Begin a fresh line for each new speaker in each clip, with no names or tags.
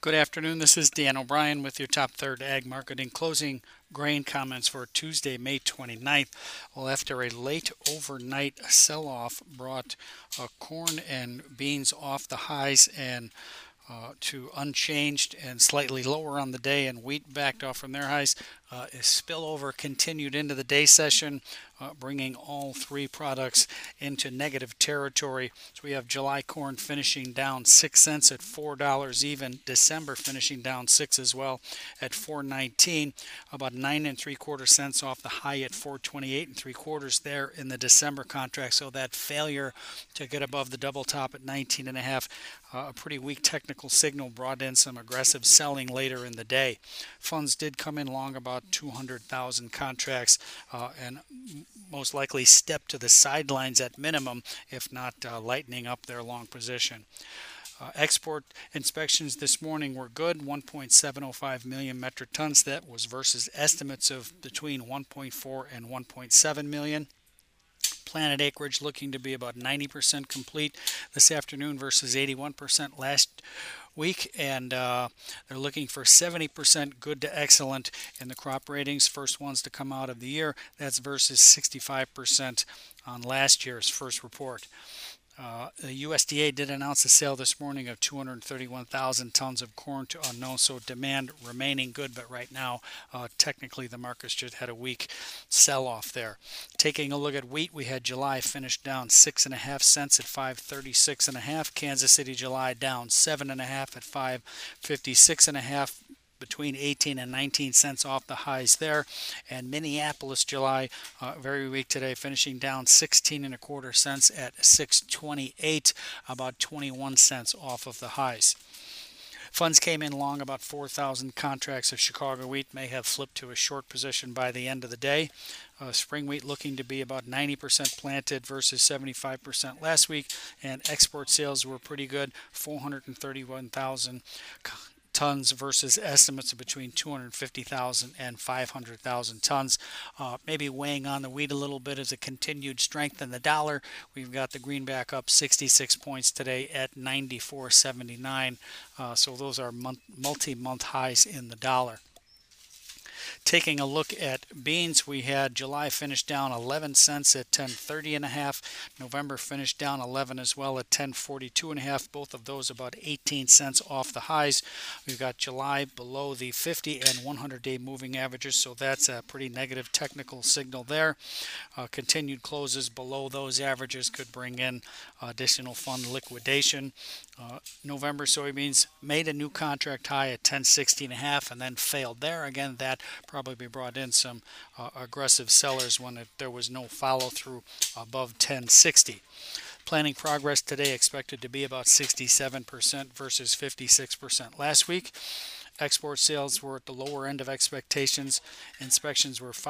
Good afternoon. This is Dan O'Brien with your top third ag marketing closing grain comments for Tuesday, May 29th. Well, after a late overnight sell off brought corn and beans off the highs and to unchanged and slightly lower on the day, and wheat backed off from their highs. Spillover continued into the day session, bringing all three products into negative territory. So we have July corn finishing down 6 cents at $4 even. December finishing down 6 as well at 4.19, about 9 and 3/4 cents off the high at 4.28 and 3/4 there in the December contract. So that failure to get above the double top at 19 and a half, a pretty weak technical signal brought in some aggressive selling later in the day. Funds did come in long about 200,000 contracts and most likely step to the sidelines at minimum, if not lightening up their long position. Export inspections this morning were good, 1.705 million metric tons. That was versus estimates of between 1.4 and 1.7 million. Planted acreage looking to be about 90% complete this afternoon versus 81% last week, and they're looking for 70% good to excellent in the crop ratings, first ones to come out of the year. That's versus 65% on last year's first report. The USDA did announce a sale this morning of 231,000 tons of corn to unknown, so demand remaining good, but right now, technically, the markets just had a weak sell-off there. Taking a look at wheat, we had July finished down 6.5 cents at 536.5. Kansas City July down 7.5 at 556.5. Between 18 and 19 cents off the highs there. And Minneapolis July, very weak today, finishing down 16.25 cents at 628, about 21 cents off of the highs. Funds came in long about 4,000 contracts of Chicago wheat, may have flipped to a short position by the end of the day. Spring wheat looking to be about 90% planted versus 75% last week, and export sales were pretty good, 431,000 tons versus estimates of between 250,000 and 500,000 tons. Maybe weighing on the wheat a little bit is a continued strength in the dollar. We've got the greenback up 66 points today at 94.79. So those are multi-month highs in the dollar. Taking a look at beans, we had July finished down 11 cents at 10.30.5. November finished down 11 as well at 10.42.5. Both of those about 18 cents off the highs. We've got July below the 50 and 100-day moving averages, so that's a pretty negative technical signal there. Continued closes below those averages could bring in additional fund liquidation. November soybeans made a new contract high at 10.60.5 and then failed there. Again, that probably brought in some aggressive sellers when there was no follow through above 10.60. Planting progress today expected to be about 67% versus 56% last week. Export sales were at the lower end of expectations. Inspections were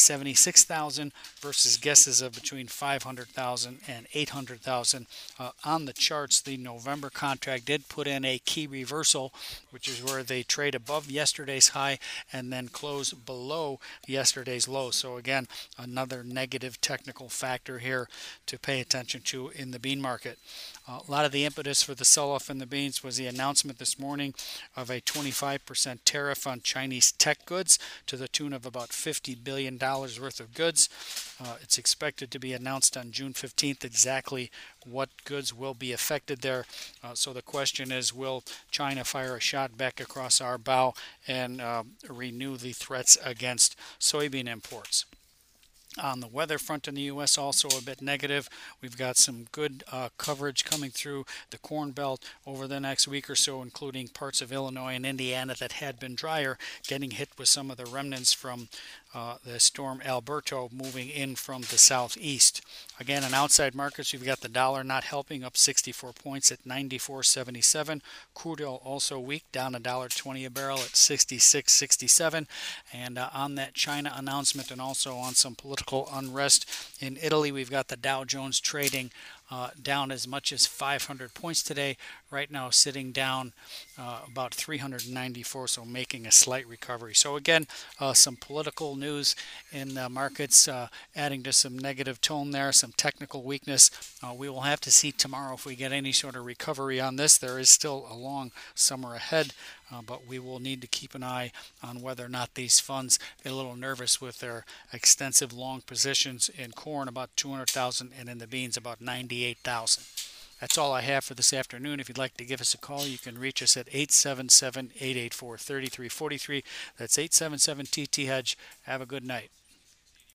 576,000 versus guesses of between 500,000 and 800,000. On the charts, the November contract did put in a key reversal, which is where they trade above yesterday's high and then close below yesterday's low. So again, another negative technical factor here to pay attention to in the bean market. A lot of the impetus for the sell-off in the beans was the announcement this morning of a 25% tariff on Chinese tech goods to the tune of about $50 billion worth of goods. It's expected to be announced on June 15th exactly what goods will be affected there. So the question is, will China fire a shot back across our bow and renew the threats against soybean imports? On the weather front in the U.S., also a bit negative. We've got some good coverage coming through the Corn Belt over the next week or so, including parts of Illinois and Indiana that had been drier, getting hit with some of the remnants from the storm Alberto moving in from the southeast. Again, in outside markets, you've got the dollar not helping, up 64 points at 94.77. Crude oil also weak, down $1.20 a barrel at 66.67. And on that China announcement and also on some political unrest in Italy, we've got the Dow Jones trading down as much as 500 points today right now sitting down about 394, so making a slight recovery. So again, some political news in the markets adding to some negative tone there, some technical weakness. We will have to see tomorrow if we get any sort of recovery on this. There is still a long summer ahead, but we will need to keep an eye on whether or not these funds get a little nervous with their extensive long positions in corn, about 200,000, and in the beans, about 98,000. That's all I have for this afternoon. If you'd like to give us a call, you can reach us at 877-884-3343. That's 877-TT-HEDGE. Have a good night.